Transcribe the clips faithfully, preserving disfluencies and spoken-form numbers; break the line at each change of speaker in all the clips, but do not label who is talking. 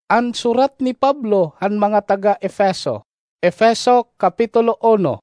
An surat ni Pablo han mga taga Efeso. Efeso Kapitulo one.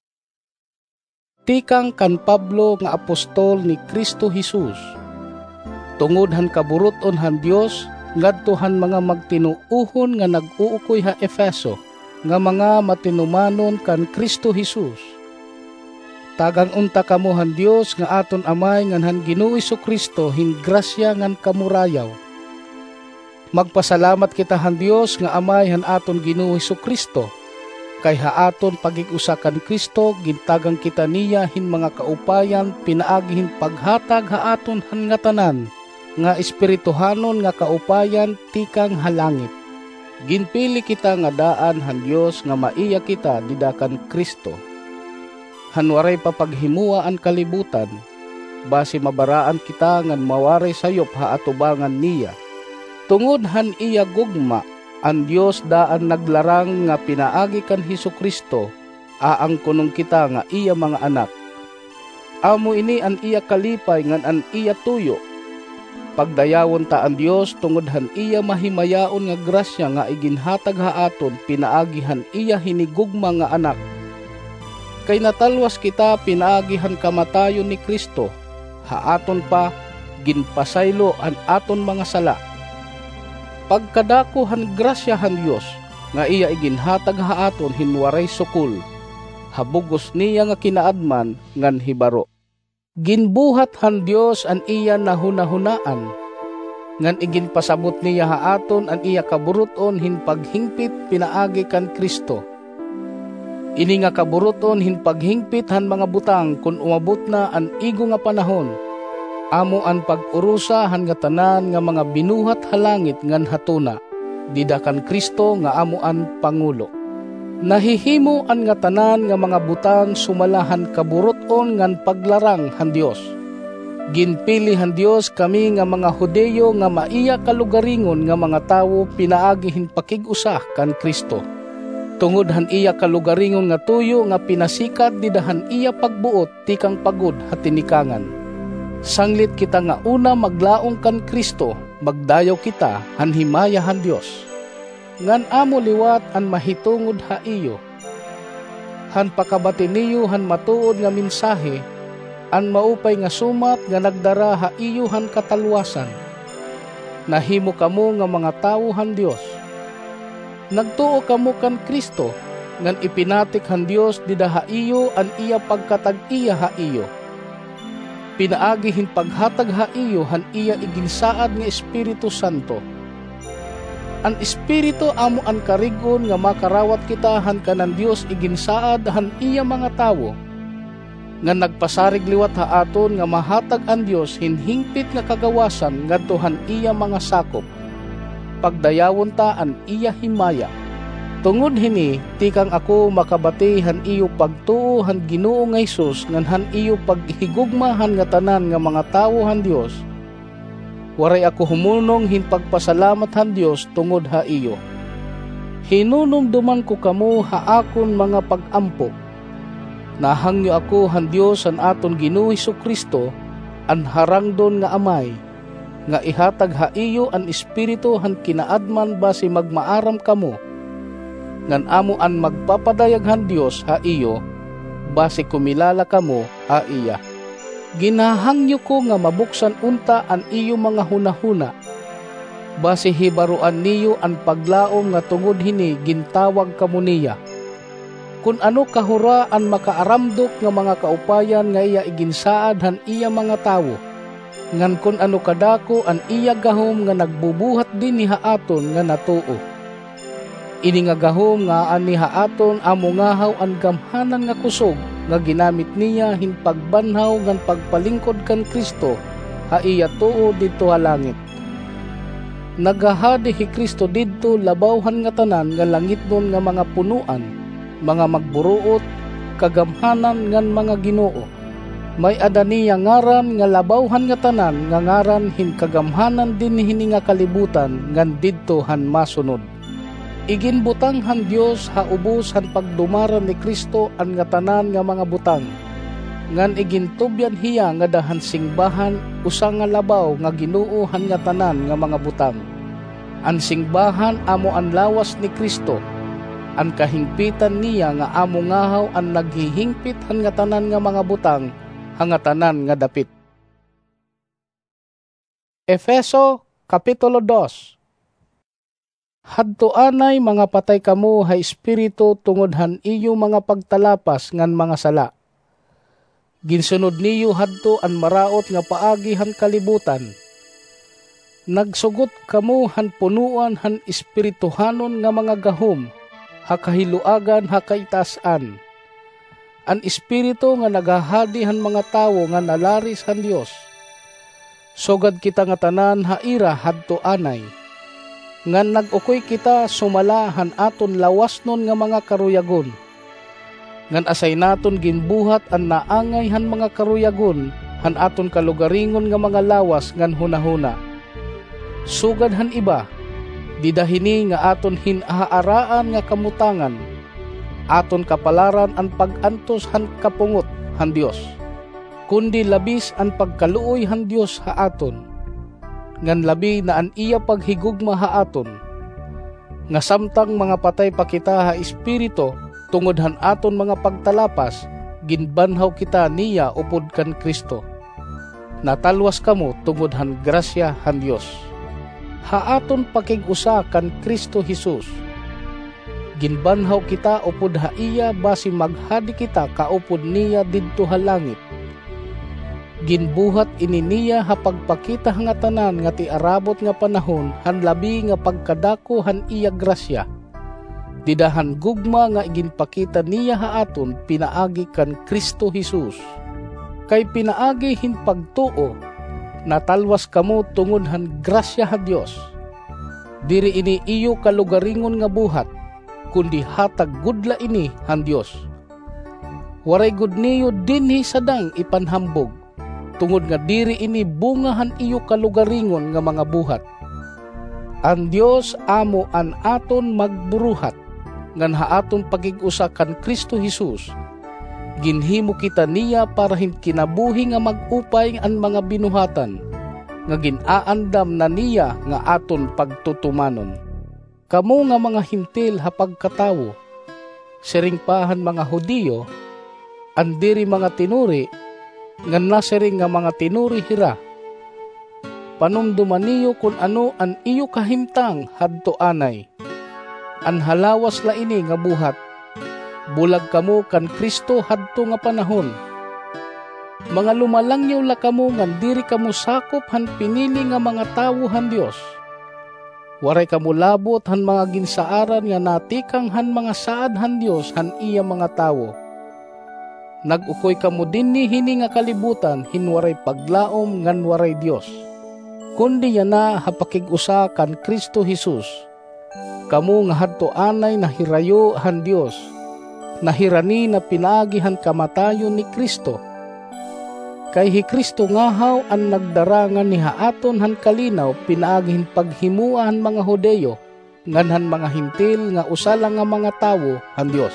Tikang kan Pablo nga apostol ni Kristo Jesus. Tungod han kaburuton han Dios ngadto han mga magtinuuhon nga nag-uukoy ha Efeso nga mga matinumanon kan Kristo Jesus. Tagang unta kamo han Dios nga aton amay ngan han Ginoo Kristo hin grasya ngan kamurayaw. Magpasalamat kita han Dios nga amay han aton Ginoo Kristo. Kay haaton pagig-usa kan Kristo gintagang kita niya hin mga kaupayan pinaagi hin paghatag haaton han nga tanan nga espirituhanon nga kaupayan tikang halangit. Ginpili kita nga daan han Dios nga maiya kita didakan Kristo. Hanwaray papaghimuwa an kalibutan basi mabaraan kita ngan mawaray sayop haatubangan niya. Tungod han iya gugma ang Diyos daan naglarang nga pinaagi kan Hesukristo, aang kunong kita nga iya mga anak. Amo ini an iya kalipay ngan an iya tuyo. Pagdayawon ta ang Diyos tungod han iya mahimayaon nga grasya nga iginhatag haaton pinaagihan iya hinigugma nga anak. Kay natalwas kita pinaagihan kamatayon ni Kristo, haaton pa ginpasaylo an aton mga sala. Pagkadako han grasya han Dios nga iya iginhatag haaton hinwaray sukul, habugos niya nga kinaadman ngan hibaro. Ginbuhat han Dios an iya nahunahunaan ngan iginpasabot niya haaton an iya kaburuton hin paghingpit pinaagi kan Kristo. Ini nga kaburuton hin paghingpit han mga butang kun umabot na an igo nga panahon. Amo an pag-urusa han nga tanan nga mga binuhat halangit ngan hatuna, didakan Kristo nga amo an Pangulo. Nahihimo an nga tanan nga mga butang sumalahan kaburuton ngan paglarang han Dios. Ginpili han Dios kami nga mga Hudeyo nga maiya kalugaringon nga mga tawo pinaagi hin pakig-usah kan Kristo. Tungod han iya kalugaringon nga tuyo nga pinasikat didahan iya pagbuot tikang pagod hatinikangan. Sanglit kita nga una maglaong kan Kristo, magdayaw kita han himaya han Dios. Ngan amo liwat an mahitungod ha iyo. Han pakabati niyo han matuod nga mensahe, an maupay nga sumat nga nagdara ha iyo han katalwasan. Nahimo kamo nga mga tawo han Dios. Nagtuo kamo kan Kristo, ngan ipinatik han Dios dida ha iyo an iya pagkatag-iya ha iyo. Pinaagi hin paghatag ha iyo han iya iginsaad nga Espiritu Santo. An Espiritu amo an karigon nga makarawat kita han kanan Dios iginsaad han iya mga tawo. Nga nagpasarig liwat haaton nga mahatag an Dios hinhingpit nga kagawasan ngadto han iya mga sakop. Pagdayawon ta an iya himaya. Tungod hini, tikang ako makabati han iyo pagtuo han Ginoo nga Hesus ngan han iyo paghigugma han nga tanan nga mga tawo han Dios. Waray ako humunong hin pagpasalamat han Dios tungod ha iyo. Hinunumduman ko kamo haakon mga pag-ampo. Nahangyo ako han Dios han aton Ginoo Hesukristo an harangdon nga amay nga ihatag ha iyo an espiritu han kinaadman basi magmaaram kamo. Ngan amo an magpapadayaghan Dios ha iyo, base kumilala kamo ha iya. Ginahangyo ko nga mabuksan unta an iyo mga hunahuna, base hibaruan niyo an paglaom nga tungod hini gintawag kamo niya. Kun ano kahura an makaaramdok nga mga kaupayan nga iya iginsaad han iya mga tawo, ngan kun ano kadako an iya gahom nga nagbubuhat din ni haaton nga natuo. Ini nga gahom nga ani haaton amo ngahaw an gamhanan nga kusog nga ginamit niya hin pagbanhaw ngan pagpalingkod kan Kristo ha iya tuo didto ha langit. Nagahadi hi Kristo didto labawhan nga tanan nga langitnon nga mga punuan, mga magburuot, kagamhanan ngan mga Ginoo. May adaniya ngaran nga labawhan nga tanan nga ngaran hin kagamhanan din hini nga kalibutan ngan didto han masunod. Iginbutang han Dios ha ubos han pagdumaran ni Kristo an nga tanan nga mga butang. Ngan igintubyan hiya nga dahan singbahan usa nga labaw nga Ginoo han nga tanan nga mga butang. An singbahan amo an lawas ni Kristo, an kahingpitan niya nga amo ngahaw an naghihingpit han nga tanan nga mga butang hanga tanan nga dapit. Efeso Kapitulo two. Hadto anay mga patay kamo ha espiritu tungod han iyo mga pagtalapas ngan mga sala. Ginsunod niyo hadto an maraot nga paagi han kalibutan. Nagsugot kamo han punuan han espirituhanon nga mga gahom, ha kahiluagan ha kaitasan. An espiritu nga nagahadi han mga tawo nga nalaris han Dios. Sogad kita nga tanan ha ira hadto anay. Ngan nag-ukoy kita sumala han aton lawasnon nga mga karuyagon. Ngan asay naton ginbuhat an naangay han mga karuyagon han aton kalugaringon nga mga lawas ngan hunahuna. Sugad han iba, didahini nga aton hinahaaraan nga kamutangan, aton kapalaran ang pag-antos han kapungot han Dios, kundi labis ang pagkaluoy han Dios ha aton, ngan labi na an iya paghigugma ha aton, nga samtang mga patay pa kita ha espiritu tungod han aton mga pagtalapas, ginbanhaw kita niya upod kan Kristo. Natalwas kamo tungod han grasya han Dios. Haaton pakig-usa kan Kristo Jesus. Ginbanhaw kita upod ha iya basi maghadi kita kaupod niya didto ha langit. Ginbuhat ini niya ha pagpakita nga tanan nga ti arabot nga panahon han labi nga pagkadako han iya grasya. Didahan gugma nga ginpakita niya ha aton pinaagi kan Kristo Jesus. Kay pinaagi hin pagtuo, natalwas kamo tungod han grasya ha Dios. Diri ini iyo kalugaringon nga buhat, kundi hatag gudla ini han Dios. Waray gud niyo dinhi sadang ipanhambog, tungod nga diri ini bunga han iyo kalugaringon nga mga buhat. Ang Dios amo an aton magburuhat, ngan haaton pagig-usa kan Kristo Jesus. Ginhimo kita niya para hin kinabuhi nga mag-upay an mga binuhatan, nga ginaandam na niya nga aton pagtutumanon. Kamo nga mga hintil ha pagkatawo, siringpahan mga Hudiyo, andiri mga tinuri, nga nasiring nga mga tinuri hira. Panumduman niyo kung ano an iyo kahimtang hadto anay. An halawas la ini nga buhat, bulag kamo kan Kristo hadto nga panahon. Mga lumalangyaw la kamo ngan diri kamo sakop han pinili nga mga tawo han Dios. Waray kamo labot han mga ginsaaran nga natikang han mga saad han Dios han iya mga tawo. Nag-ukoy kamo dinni hini nga kalibutan hinwaray paglaom ngan waray Dios. Kundi yan na hapakig-usa kan Kristo Jesus. Kamo nga hadto anay nahirayo han Dios, nahirani na pinagihan kamatayon ni Kristo. Kay hi Kristo ngahaw ang nagdarangan ni haaton han kalinaw pinagihin paghimuan mga Hudeyo, nganhan mga hintil nga usala nga mga tawo han Dios.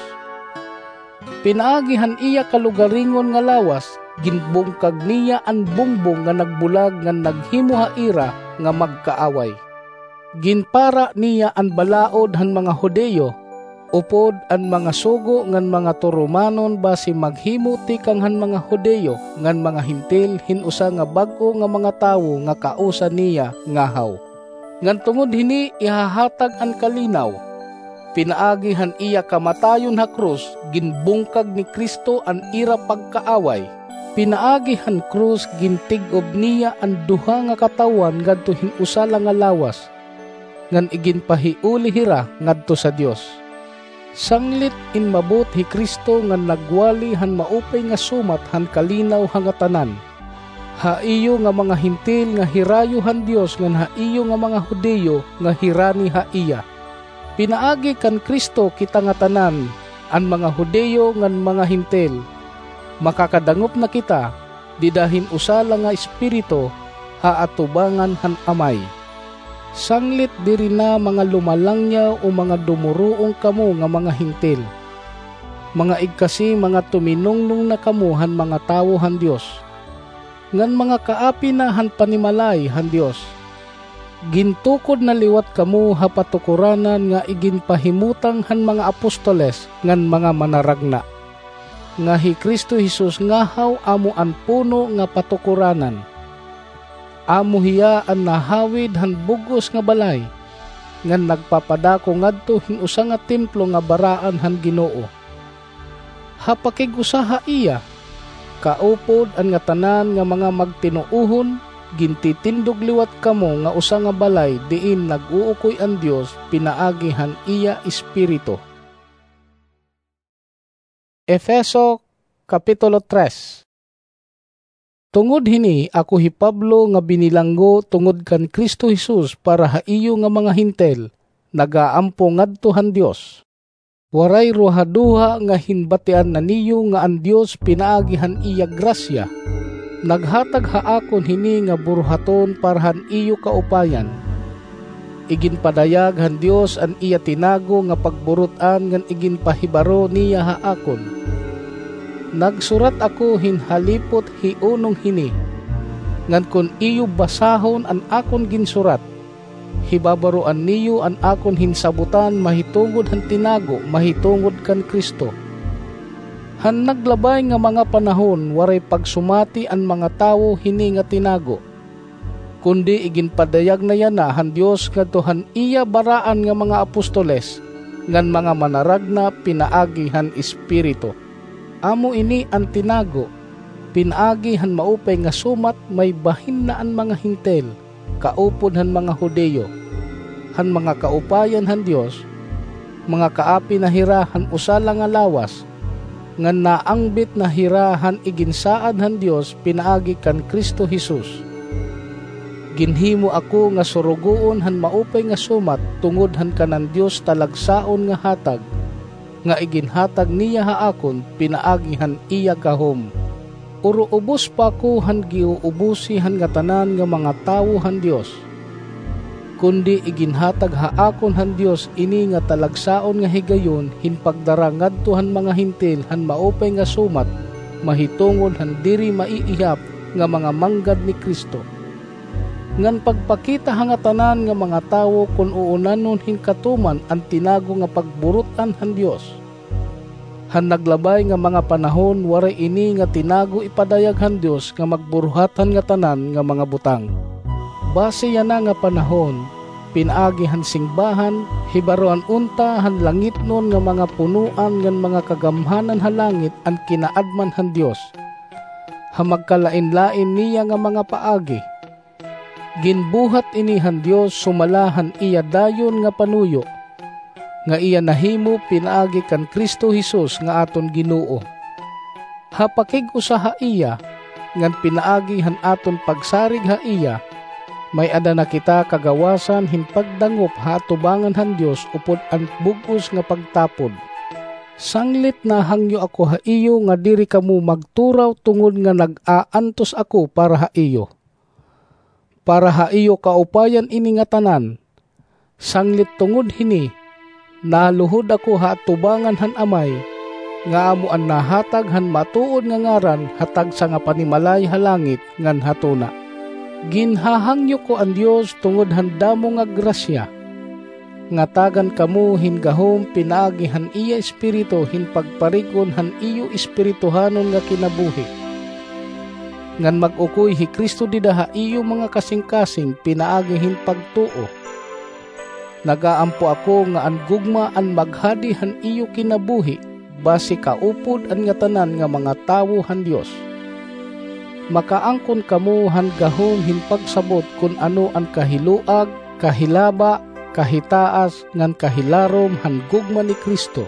Pinagihan iya kalugaringon nga lawas, ginbungkag niya ang bungbong nga nagbulag nga naghimo ha ira nga magkaaway. Ginpara niya ang balaod han mga Hudeyo, upod ang mga sugo ngan mga Turumanon basi maghimo tikang han mga Hudeyo ngan mga hintil hinusa nga bag-o nga mga tawo nga kausa niya ngahaw. Ngan tungod hini ihahatag ang kalinaw, pinaagihan iya kamatayon ha krus, ginbungkag ni Kristo ang ira pagkaaway. Pinaagihan krus gintigob niya ang duha nga katawan ngadto hinusa nga lawas, ngan iginpahiuli hira ngadto sa Dios. Sanglit in mabot hi Kristo nga nagwali han maupay nga sumat han kalinaw hanga tanan. Haiyo nga mga hintil nga hirayo han Dios ngan haiyo nga mga Hudeyo nga hirani ha iya. Pinaagi kan Kristo kita nga tanan, an mga Hudeyo ngan mga hintil. Makakadangop na kita, didahin usala nga espiritu ha atubangan han amay. Sanglit diri na mga lumalangyaw o mga dumuruong kamo nga mga hintil. Mga igkasi mga tuminungnung na kamo han mga tawo han Dios. Ngan mga kaapi na han panimalay han Dios. Gintukod na liwat kamo ha patukuranan nga iginpahimutang han mga apostoles ngan mga manaragna. Nga hi Kristo Jesus ngahaw amo an puno nga patukuranan. Amo hiya an nahawid han bugos nga balay, ngan nagpapadako ngadto hinusa nga templo nga baraan han Ginoo. Hapakigusaha iya, kaupod an nga tanan nga mga magtinuuhon, gintitindog liwat kamo nga usa nga balay diin nag-uukoy ang Dios pinaagihan iya espiritu. Efeso Kapitulo tres. Tungod hini ako hi Pablo nga binilanggo tungod kan Kristo Jesus para haiyo nga mga hintel nagaampo ngadto han Dios. Waray ruhaduha nga hinbatian na niyo nga ang Dios pinaagihan iya grasya. Naghatag haakon hini nga buruhaton parahan iyo kaupayan. Iginpadayag han Dios an iya tinago nga pagburutan ngan iginpahibaro niya haakon. Nagsurat ako hinhalipot hiunong hini, ngan kun iyo basahon an akon ginsurat, hibabaroan niyo an akon hinsabutan mahitungod han tinago mahitungod kan Kristo. Han naglabay nga mga panahon waray pagsumati an mga tawo hini nga tinago, kundi iginpadayag na yana han Dios ngadto han iya baraan nga mga apostoles ngan mga manaragna pinaagi han espiritu. Amo ini ang tinago, pinaagi han maupay nga sumat may bahin na an mga hintel, kaupod han mga Hudeyo, han mga kaupayan han Dios, mga kaapi na hirahan usala nga lawas, ngan naangbit na hirahan iginsaad han Dios pinaagi kan Kristo Jesus. Ginhimo ako nga surugoon han maupay nga sumat tungod han kanan Dios talagsaon nga hatag, nga iginhatag niya haakon pinaagihan iya gahom. Uro ubos pa ko han giuubusi han nga tanan nga mga tawo han Dios. Kundi iginhatag haakon han Dios ini nga talagsaon nga higayon hinpagdara ngadto han mga hintil han maupay nga sumat mahitungod han diri maiihap nga mga manggad ni Kristo. Ngan pagpakita hanga tanan nga mga tawo kun uunanon hinkatuman ang tinago nga pagburutan han Dios. Han naglabay nga mga panahon waray ini nga tinago ipadayag han Dios nga magburuhatan nga tanan nga mga butang. Base yana nga panahon pinaagi han singbahan hibaroan unta han langit nun nga mga punuan ngan mga kagamhanan ha langit ang kinaadman han Dios. Ha magkalain-lain niya nga mga paagi. Ginbuhat inihan Dios sumalahan iya dayon nga panuyo, nga iya nahimo pinaagi kan Kristo Jesus nga aton Ginoo. Hapakig usaha iya, ngan pinaagi han aton pagsarig ha iya, may ada na kita kagawasan hinpagdangop ha tubangan han Dios upod ang bugos nga pagtapod. Sanglit na hangyo ako ha iyo nga diri kamo magturaw tungod nga nag-aantos ako para ha iyo. Para ha iyo kaupayan ini nga tanan, sanglit tungod hini, naluhod ako ha tubangan han amay, nga amo an nahatag han matuod nga ngaran hatag sa nga panimalay ha langit ngan hatuna. Ginhahangyo ko ang Dios tungod han damo nga grasya, nga tagan kamo hingahom pinaagi han iya espiritu hinpagparigon han iyo espirituhanon nga kinabuhi. Ngan mag-ukoy hi Kristo didaha iyo mga kasing-kasing pinaagihin pagtuo. Nagaampo ako nga an gugma an maghadi han iyo kinabuhi base kaupod an nga tanan nga mga tawo han Dios. Makaangkon kamo han gahom hinpagsabot kun ano an kahiluag, kahilaba, kahitaas ngan kahilarom han gugma ni Kristo.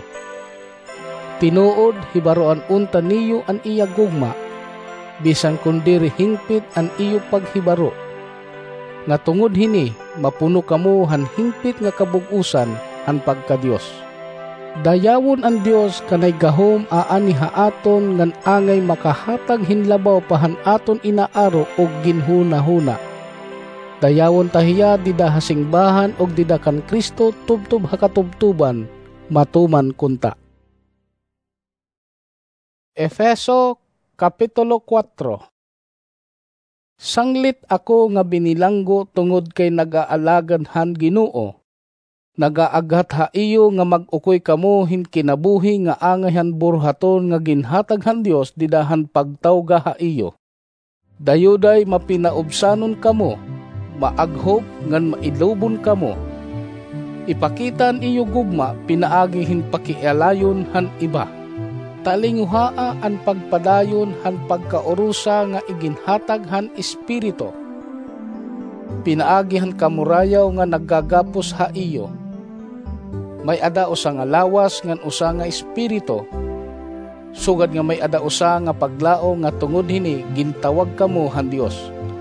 Tinuod hibaroan unta niyo an iya gugma, bisan kundiri hingpit an iyo paghibaro. Nga tungod hini, mapuno kamo han hingpit nga kabug-usan han pagka-Dios. Dayawon ang Dios kanay gahom aani haaton ngan angay makahatag hinlabaw pahan aton inaaro og ginhuna-huna. Dayawon tahiya dida hasingbahan og dida kan Kristo tubtub hakatubtuban matuman kunta. Efeso Kapitulo four. Sanglit ako nga binilanggo tungod kay nagaalagad han Ginoo. Nagaagat ha iyo nga mag-ukoy kamo hin kinabuhi nga angayan burhaton nga ginhatag han Dios didahan pagtawga ha iyo. Dayuday mapinaubsanon kamo, maaghop ngan mailubon kamo. Ipakitan iyo gugma pinaagi hin pakialayon han iba. Talinguhaa an pagpadayon han pagkaurusa nga iginhatag han Espiritu. Pinaagi han kamurayaw nga naggagapos ha iyo. May ada usa nga lawas ngan usa nga espiritu. Sugad nga may ada usa nga paglao nga tungod hini gintawag kamo han Dios.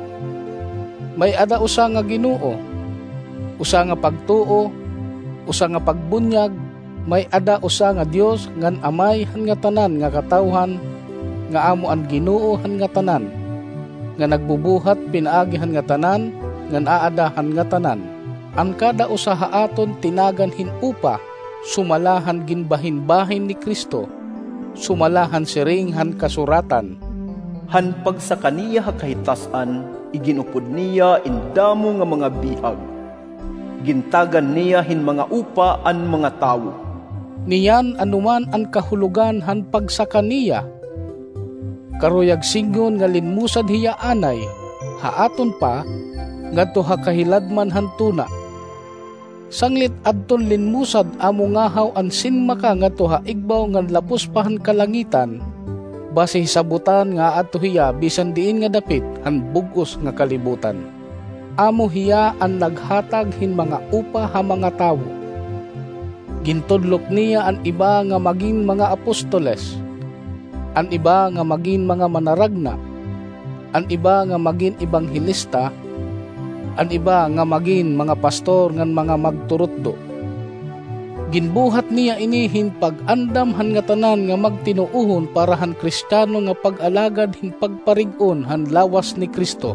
May ada usa nga Ginoo, usa nga pagtuo, usa nga pagbunyag, may ada usa nga Dios ngan amay han nga tanan nga katawhan nga amo an Ginoo han nga tanan nga nagbubuhat pinaagi han nga tanan ngan aada han nga tanan. Ang kada usa haaton tinagan hin upa, sumalahan ginbahin-bahin ni Kristo, sumalahan siring han kasuratan.
Han pagsakaniya kahitasan, iginupod niya indamo nga mga bihag. Gintagan niya hin mga upa an mga tawo.
Niyan anuman ang kahulugan han pagsakaniya. Karuyag singon nga linmusad hiya anay, haaton pa, ngadto ha kahiladman han tuna. Sanglit adton linmusad amo ngahaw an sinmaka ngadto ha igbaw ngan lapos pa han kalangitan. Base hisabutan nga adto hiya bisan diin nga dapit han bugos nga kalibutan. Amo hiya ang naghatag hin mga upa ha mga tawo. Gintudlok niya ang iba nga maging mga apostoles, ang iba nga maging mga manaragna, ang iba nga maging ibanghilista, ang iba nga maging mga pastor ngan mga magturutdo. Ginbuhat niya inihin pag-andam han nga tanan nga magtinuuhon para han Kristiyano nga pag-alagad hin pagparig-on han lawas ni Kristo.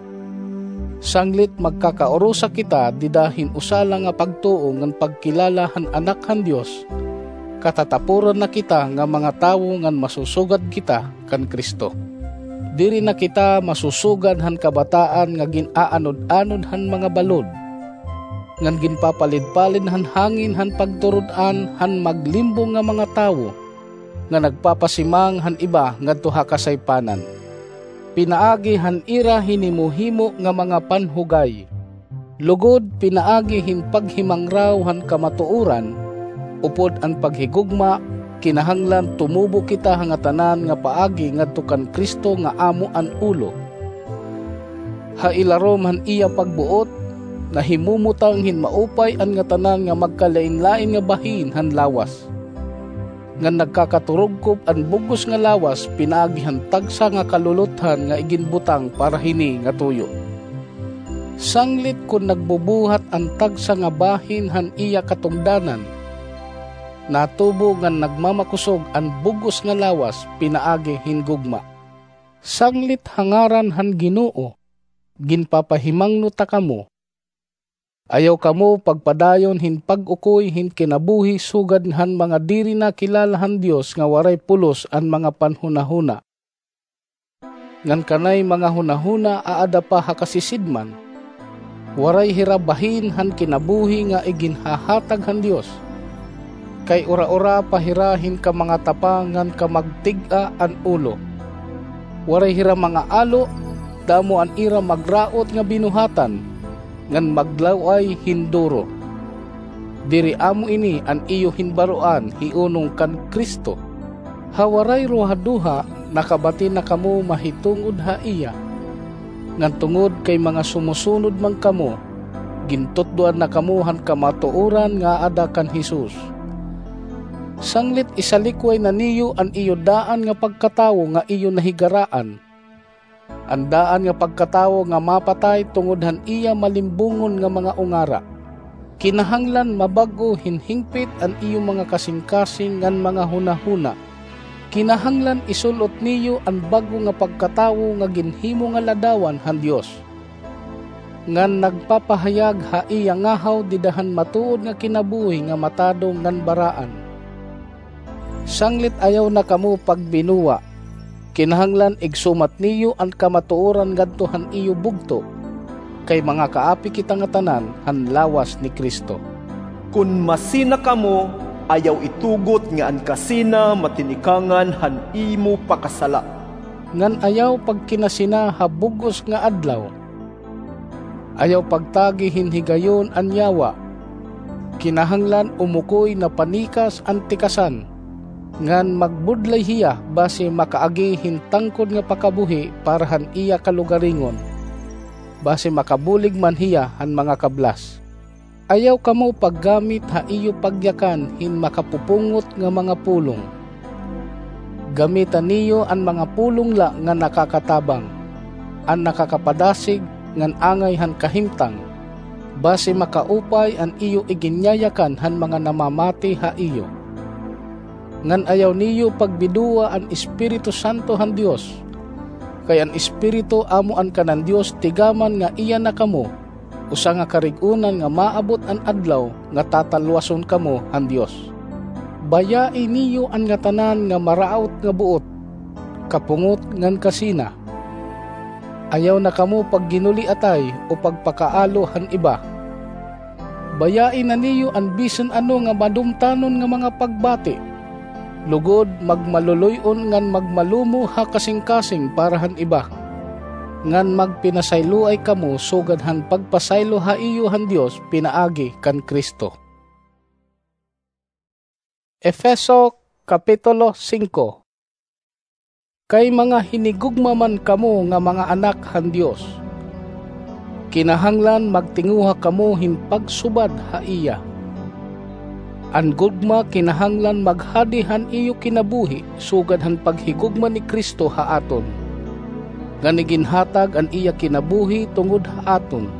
Sanglit magkakaurusa kita didahin usala nga pagtuo ngan pagkilala han anak han Dios. Katatapuran na kita nga mga tawo ngan masusugad kita kan Kristo. Diri na kita masusugad han kabataan nga ginaanod-anod han mga balod. Ngan ginpapalid-palid han hangin han pagturud-an han maglimbong nga mga tawo nga nagpapasimang han iba ngadto ha kasaypanan. Pinaagi han ira hinimuhimo nga mga panhugay. Lugod pinaagi hin paghimangraw han kamatuoran, upod ang paghigugma, kinahanglan tumubo kita hangatanan nga paagi ngadto kan Kristo nga amo an ulo. Hailarom han iya pagbuot, nahimumutang hin maupay an nga tanan nga magkalain-lain nga bahin han lawas. Nga nagkakaturugkop an bugos nga lawas pinaagi han tagsa nga kaluluthan nga iginbutang para hini nga tuyo. Sanglit kun nagbubuhat ang tagsa nga bahin han iya katungdanan, natubo nga nagmamakusog ang bugos nga lawas pinaagi hingugma. Sanglit hangaran han Ginoo, ginpapahimangno ta kamo. Ayaw kamo pagpadayon hin pag-ukoy hin kinabuhi sugad han mga diri na kilala han Dios nga waray pulos an mga panhunahuna. Ngan kanay mga hunahuna aada pa hakasisidman, waray hirabahin han kinabuhi nga iginhahatag han Dios. Kay ura-ura pahirahin ka mga tapangan ka magtiga an ulo. Waray hira mga alo, damo an ira magraot nga binuhatan, ngan maglaway hinduro. Diri amo ini an iyo hinbaruan hiunong kan Kristo. Hawaray rohaduha nakabati na kamo mahitungod ha iya. Ngan tungod kay mga sumusunod man kamo, gintutduan na kamuhan kamatuoran nga ada kan Hesus. Sanglit isalikway na niyo an iyo daan nga pagkatawo nga iyo nahigaraan. Ang daan nga pagkatawo nga mapatay tungod han iya malimbungon nga mga ungara. Kinahanglan mabago hinhingpit an iyo mga kasing-kasing ngan mga hunahuna. Kinahanglan isulot niyo ang bago nga pagkatawo nga ginhimo nga ladawan han Dios. Ngan nagpapahayag ha iya ngahaw didahan matuod nga kinabuhi nga matadong ngan baraan. Sanglit ayaw na kamo pagbinuwa, Kinahanglan igsumat niyo ang kamatuoran ngadto han iyo bugto, kay mga kaapi kita nga tanan han lawas ni Kristo.
Kun masina kamo, ayaw itugot nga an kasina matinikangan han imo pakasala.
Ngan ayaw pagkinasina habugos nga adlaw. Ayaw pagtagi hinhigayon an yawa. Kinahanglan umukoy na panikas ang tikasan. Ngan magbudlay hiya base makaagi hintangkod nga pakabuhi para han iya kalugaringon. Base makabulig man hiya han mga kablas. Ayaw kamo paggamit ha iyo pagyakan hin makapupungot nga mga pulong. Gamitan niyo ang mga pulong la nga nakakatabang, ang nakakapadasig ngan angay han kahimtang, base makaupay ang iyo iginyayakan han mga namamati ha iyo. Ngan ayaw niyo pagbiduwa ang Espiritu Santo han Dios, kay ang Espiritu amo an kanan Dios tigaman nga iya na kamo, usa nga karigunan nga maabot an adlaw nga tatalwason kamo han Dios. Bayai niyo ang nga tanan nga maraot nga buot, kapungot ngan kasina. Ayaw na kamo pag ginuli atay o pagpakaalo han iba. Bayai na niyo ang bisan ano nga madumtanon nga mga pagbati. Lugod magmaluluyon ngan magmalumo ha kasing-kasing para han iba. Ngan magpinasaylo ay kamo sugad han pagpasaylo ha iyo han Dios pinaagi kan Kristo. Efeso Kapitulo five. Kay mga hinigugma man kamo nga mga anak han Dios, kinahanglan magtinguha kamo himpagsubad ha iya. An gugma kinahanglan maghadihan iyo kinabuhi sugad han paghigugma ni Kristo ha aton. Ganiginhatag an iya kinabuhi tungod ha aton.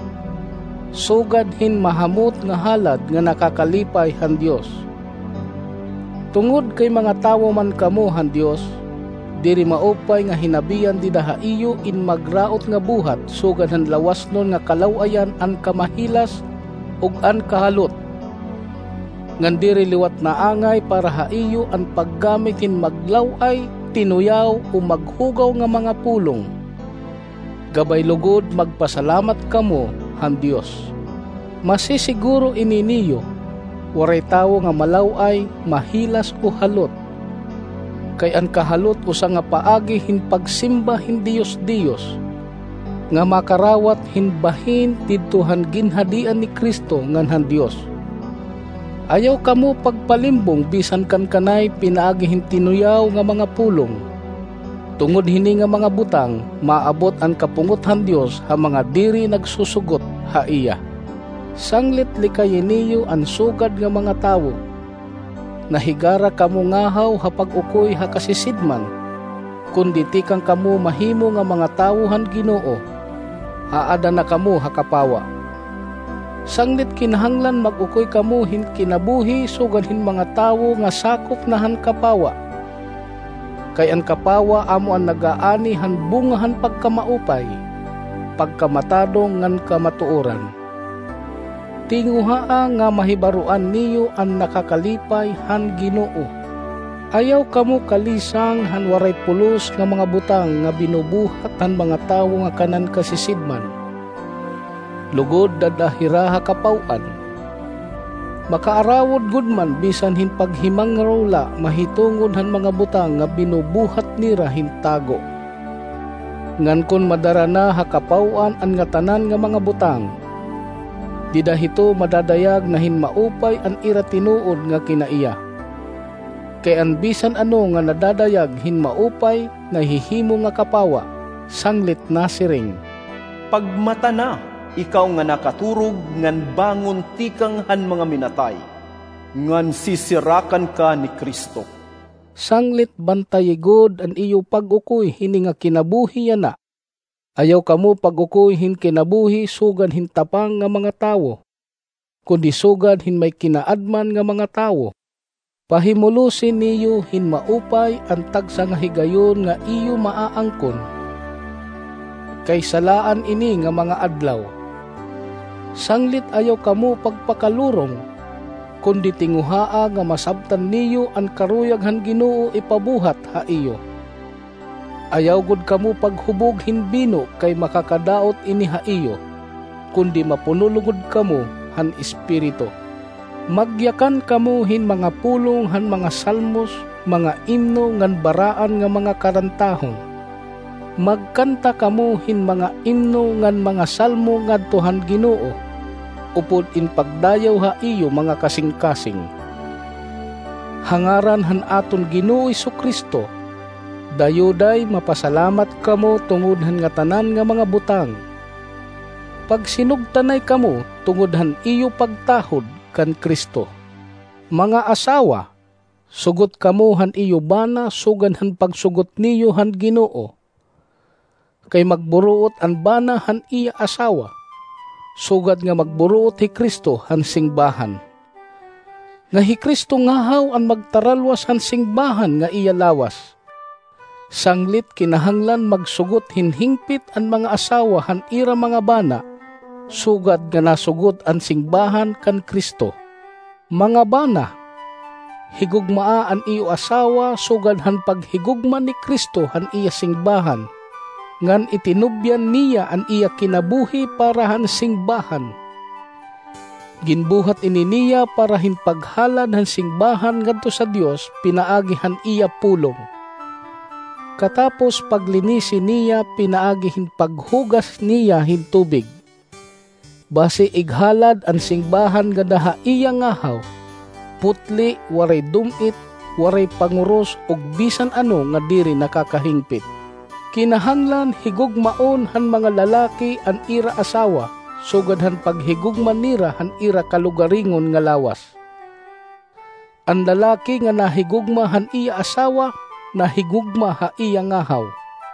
Sugad hin mahamot nga halad nga nakakalipay han Dios. Tungod kay mga tawo man kamo han Dios, diri maupay nga hinabiyan di daha iyo in magraot nga buhat sugad han lawasnon nga kalawayan an kamahilas ug an kahalot. Ngan diri liwat na angay para ha iyo an paggamit hin maglaway, tinuyaw o maghugaw nga mga pulong. Gabay lugod magpasalamat kamo han Dios. Masisiguro ini niyo, waray tawo nga malaway, mahilas o halot. Kay ang kahalot usa nga paagi hin pagsimba hin Dios-Dios, nga makarawat hin bahin didto han ginhadian ni Kristo ngan han Dios. Ayaw kamo pagpalimbong bisan kan kanay pinaagi hin tinuyaw nga mga pulong. Tungod hini nga mga butang, maabot ang kapungot han Dios ha mga diri nagsusugot ha iya. Sanglit likayin niyo ang sugad nga mga tawo. Nahigara kamo ngahaw hapag ukoy ha kasisidman, kundi tikang kamo mahimo nga mga tawo han Ginoo, haada na kamo ha kapawa. Sanglit kinahanglan mag-ukoy kamo hin kinabuhi sugad hin mga tawo nga sakop na han kapawa. Kay ang kapawa amo ang nagaani han bungahan pagkamaupay, pagkamatadong ngan kamatuoran. Tinguhaa nga mahibaruan niyo ang nakakalipay han Ginoo. Ayaw kamo kalisang han waray pulos nga mga butang nga binubuhat han mga tawo nga kanan kasisidman. Lugod dadahiraha kapawan. Makaarawod gudman bisan hin paghimang rola mahitungod han mga butang nga binubuhat nira hintago. Ngan kun madarana ha kapawan an nga tanan nga mga butang, di dahito madadayag na hin maupay an ira tinuod nga kinaiya. Kay an bisan ano nga nadadayag hin maupay na hihimo nga kapawa, sanglit na siring.
Pagmata na, ikaw nga nakaturog ngan bangon tikang han mga minatay, ngan sisirakan ka ni Kristo.
Sanglit bantayigod an iyo pag-ukoy hini nga kinabuhi yana. Ayaw kamo pag-ukoy hin kinabuhi sugad hin tapang nga mga tawo, kundi sugad hin may kinaadman nga mga tawo. Pahimulusin niyo hin maupay ang tagsa nga higayon nga iyo maaangkon. Kay salaan ini nga mga adlaw. Sanglit ayaw kamo pagpakalurong, kundi tinguhaa nga masabtan niyo ang karuyag han Ginoo ipabuhat ha iyo. Ayaw gud kamo paghubog hinbino kay makakadaot ini haiyo, kundi mapunulugod kamo han espiritu. Magyakan kamo hin mga pulong han mga salmos, mga imno ngan baraan nga mga karantahon. Magkanta kamo hin mga imno ngan mga salmo ngadto han Ginoo, upod in pagdayaw haiyo mga kasing-kasing. Hangaran han aton Ginoo Jesu-Kristo, dayoday mapasalamat kamo tungod han nga tanan nga mga butang. Pag sinugtanay kamo tungod han iyo pagtahod kan Kristo. Mga asawa, sugot kamo han iyo bana sugan han pagsugot niyo han Ginoo. Kay magburuot an bana han iya asawa, sugad nga magburuot hi Kristo han singbahan. Nga hi Kristo ngahaw an magtaralwas han singbahan nga iya lawas. Sanglit kinahanglan magsugot hinhingpit an mga asawa han ira mga bana, sugad nga nasugot an singbahan kan Kristo. Mga bana, higugmaa an iyo asawa sugad han paghigugma ni Kristo han iya singbahan, ngan itinubyan niya an iya kinabuhi para han singbahan. Ginbuhat ini niya para hin paghalad han singbahan ngadto sa Dios pinaagi han iya pulong. Katapos paglinisi niya pinaagi hin paghugas niya hin tubig. Base ighalad an singbahan gadaha iya ngahaw, putli, waray dumit, waray panguros ug bisan ano nga diri nakakahingpit. Kinahanglan higugmaon han mga lalaki an ira asawa, sugad han paghigugma nira han ira kalugaringon nga lawas. An lalaki nga nahigugma han iya asawa, nahigugma ha iya ngahaw.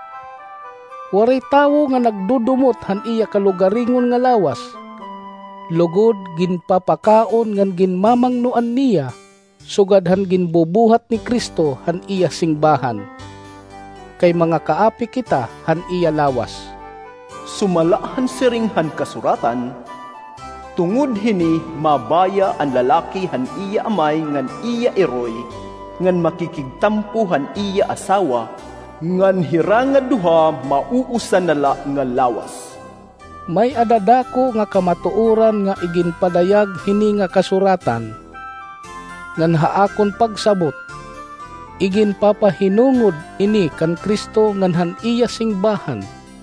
Waray tawo nga nagdudumot han iya kalugaringon nga lawas, lugod ginpapakaon ngan ginmamangnuan niya, sugad han ginbubuhat ni Kristo han iya singbahan. Kay mga kaapi kita han iya lawas.
Sumalahan siringhan kasuratan, tungod hini mabaya ang lalaki han iya amay ngan iya eroy, ngan makikigtampo han iya asawa, ngan hiranga duha mauusan nala nga lawas.
May adadako nga kamatuoran nga iginpadayag hini nga kasuratan, ngan haakon pagsabot, igin papahinungod ini kan Kristo ngan han iya singbahan.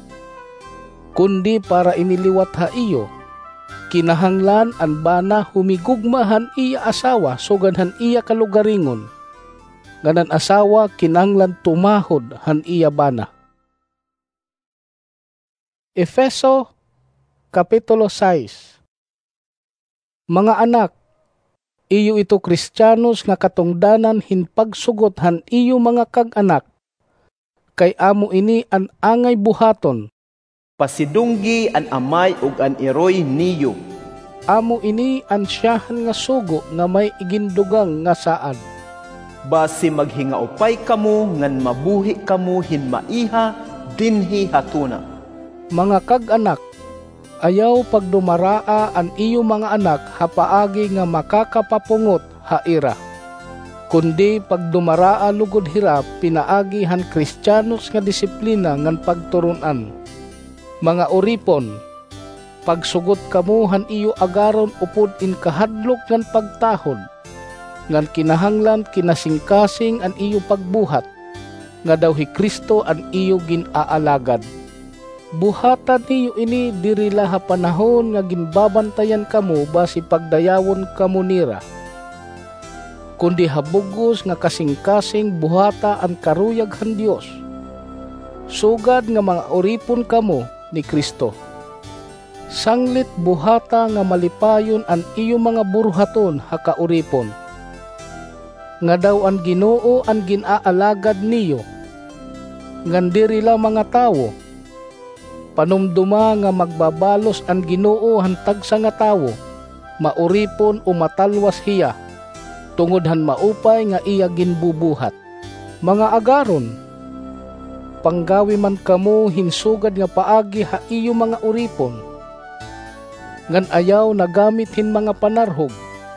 Kundi para iniliwat ha iyo, kinahanglan an bana humigugmahan iya asawa sugad han iya kalugaringon. Ganan asawa kinahanglan tumahod han iya bana. Efeso Kapitulo six. Mga anak, iyo ito Kristiyanos nga katungdanan hin pagsugot han iyo mga kag-anak. Kay amo ini an angay buhaton.
Pasidunggi an amay ug an eroy niyo.
Amo ini an siyahan nga sugo nga may igindugang nga saad.
Basi maghingaupay kamo ngan mabuhi kamo hin maiha dinhi hatuna.
Mga kag-anak, ayaw pagdumaraa an iyo mga anak hapaagi nga makakapapungot haira. Kundi pagdumaraa lugod hirap pinaagi han Kristiyanos nga disiplina ngan pagturunan. Mga uripon, pagsugot kamo han iyo agaron upod in kahadlok ngan pagtahod, ngan kinahanglan kinasingkasing an iyo pagbuhat, nga daw hi Kristo an iyo ginaalagad. Buhatan niyo ini dirila ha panahon nga ginbabantayan kamo basi pagdayawon kamo nira. Kundi habugos nga kasing-kasing buhata ang karuyag han Dios. Sugad nga mga uripon kamo ni Kristo. Sanglit buhata nga malipayon an iyo mga buruhaton hakauripon. Nga daw ang Ginoo ang ginaalagad niyo. Ngan dirila mga tawo, panumduma nga magbabalos ang Ginoo hantag sa nga tawo, mauripon o matalwas hiya, tungod han maupay nga iya ginbubuhat. Mga agaron, panggawi man kamo hinsugad nga paagi ha iyo mga uripon, ngan ayaw nagamit hin mga panarhog.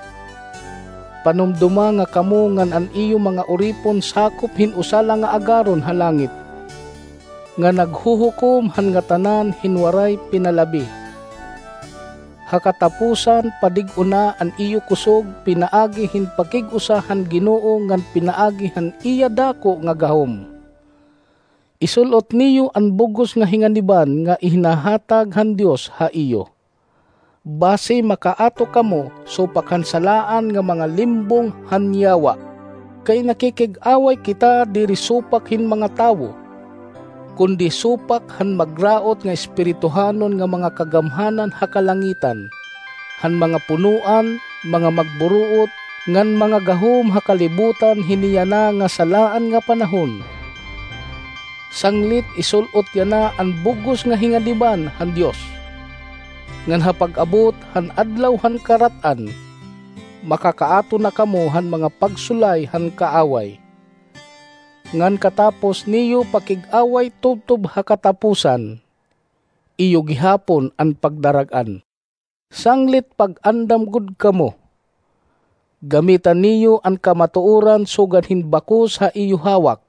Panumduma nga kamo ngan an iyo mga uripon sakop hin usala nga agaron ha langit, nga naghuhukom han nga tanan hinwaray pinalabi. Hakatapusan padig-una an iyo kusog pinaagi hin pakig-usahan Ginoo ngan pinaagi han iya dako nga gahom. Isulot niyo an bugos nga hinganiban nga ihinahatag han Dios ha iyo. Base makaato kamo so pakansalaan nga mga limbong hanyawa. Kay nakikig-away kita diri supak hin mga tawo, kundi supak han magraot nga espirituhanon nga mga kagamhanan hakalangitan, han mga punuan, mga magburuot, ngan mga gahom hakalibutan hiniyana nga salaan nga panahon. Sanglit isulot yana ang bugos nga hingadiban han Dios. Ngan hapag-abot han adlaw han karatan, makakaato na kamo han mga pagsulay han kaaway. Ngan katapos niyo pakig-away tubtob hakatapusan, iyo gihapon ang pagdaragan. Sanglit pag-andam gud kamo. Gamitan niyo ang kamatuoran sugan hinbakos ha iyo hawak.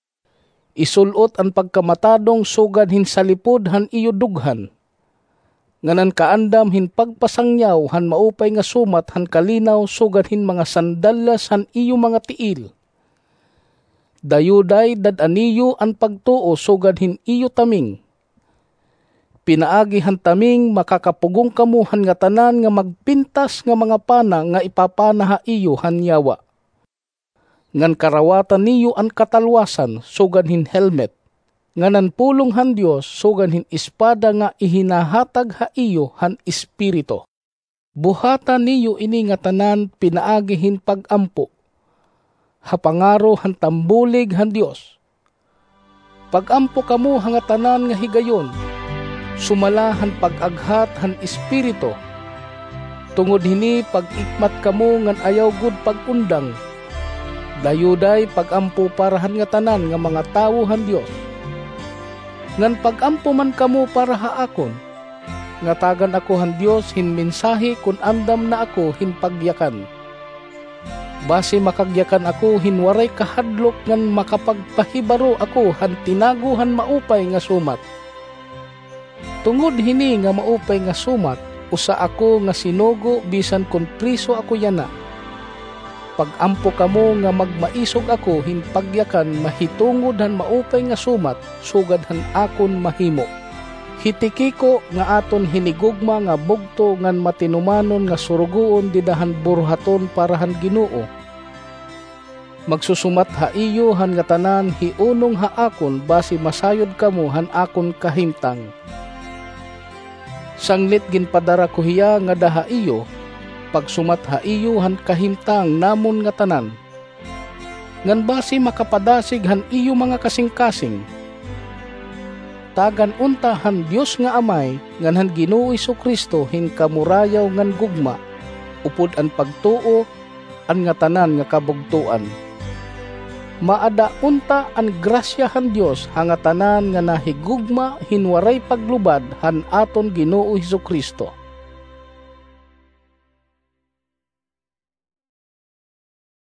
Isulot ang pagkamatadong sugan hin salipod han iyo dughan. Nganan kaandam hin pagpasangyaw han maupay nga sumat han kalinaw sugan hin mga sandalas han iyo mga tiil. Dayuday dadaniyo ang pagtuo sugad hin iyo taming. Pinaagi han taming makakapugong kamuhan nga tanan nga magpintas nga mga pana nga ipapanaha iyo hanyawa. Ngan karawatan niyo ang katalwasan sugad hin helmet. Nganan pulong han Dios sugad hin espada nga ihinahatag ha iyo han espiritu. Buhatan niyo ini nga tanan pinaagi hin pagampo. Hapangaro han tambulig han Dios. Pagampo kamo hanga tanan nga higayon, sumala han pag-aghat han espiritu. Tungod hini pag-ikmat kamo ngan ayaw gud pag-undang. Dayuday pagampo para han nga tanan nga mga tawo han Dios. Ngan pagampo man kamo para haakon, nga tagan ako han Dios hin mensahe kun andam na ako hin pagyakan. Base makagyakan ako hinwaray kahadlok ngan makapagpahibaro ako han tinaguhan maupay nga sumat. Tungod hini nga maupay nga sumat, usa ako nga sinugo bisan kon priso ako yana. Pagampo kamo nga magmaisog ako hin pagyakan mahitungod han maupay nga sumat sugad han akon mahimo. Hitiki ko nga aton hinigugma nga bugto ngan matinumanon nga surugoon didahan burhaton para han Ginoo. Magsusumat ha iyo han nga tanan hiunong ha akon basi masayod kamo han akon kahimtang. Sanglit ginpadara ko hiya nga daha iyo, pagsumat ha iyo han kahimtang namon nga tanan. Ngan basi makapadasig han iyo mga kasing-kasing. Tagan unta han Dios nga Amay ngan han Ginoo Jesu-Kristo hin kamurayaw ngan gugma upod an pagtuo an nga tanan nga kabugtuan. Maada unta an grasya han Dios hanga tanan nga nahigugma hinwaray paglubad han aton Ginoo Jesu-Kristo.